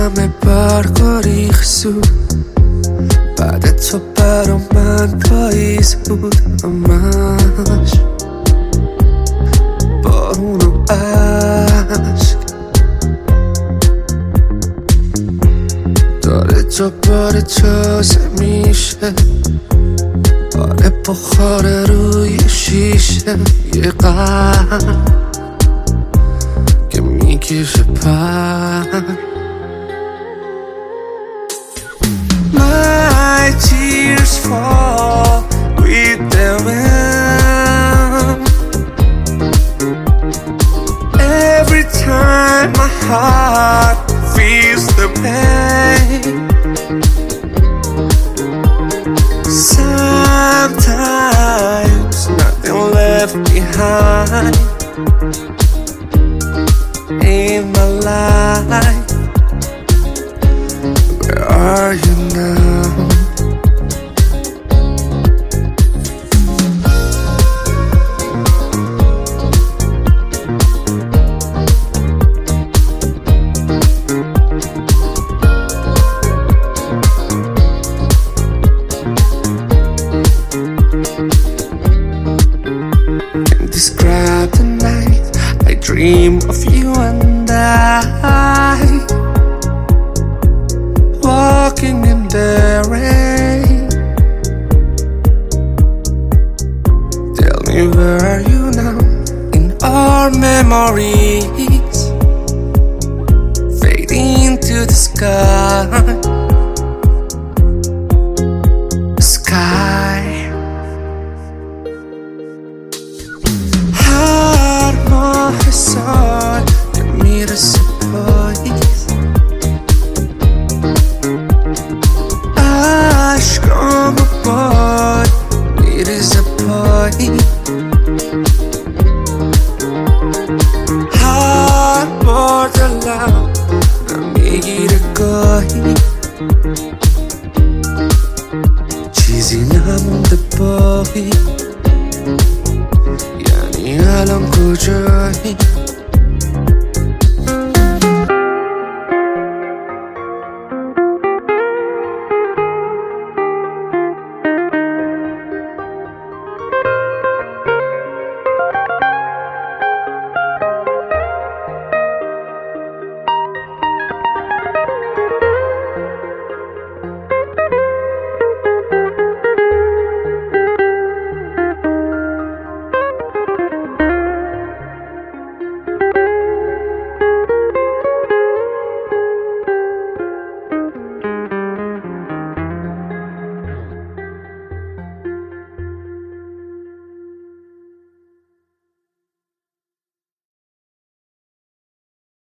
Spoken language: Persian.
همه برگا ریخت بعد تو برا من پاییز بود همش بارون و عشق داره دوباره تازه میشه آره بخاره روی شیشه یه قلب که میکشه پر My tears fall with the wind Every time my heart feels the pain Sometimes nothing left behind in my life Where are you now? Can't describe the night I dream of you and I Walking in the rain Tell me where are you now In our memories Fading to the sky هر ماه سال که میرسه پاییز عشقامو باد میریزه پایین هر بار دلم میگیره گاهی چیزی نمونده باقی یعنی الان کجایی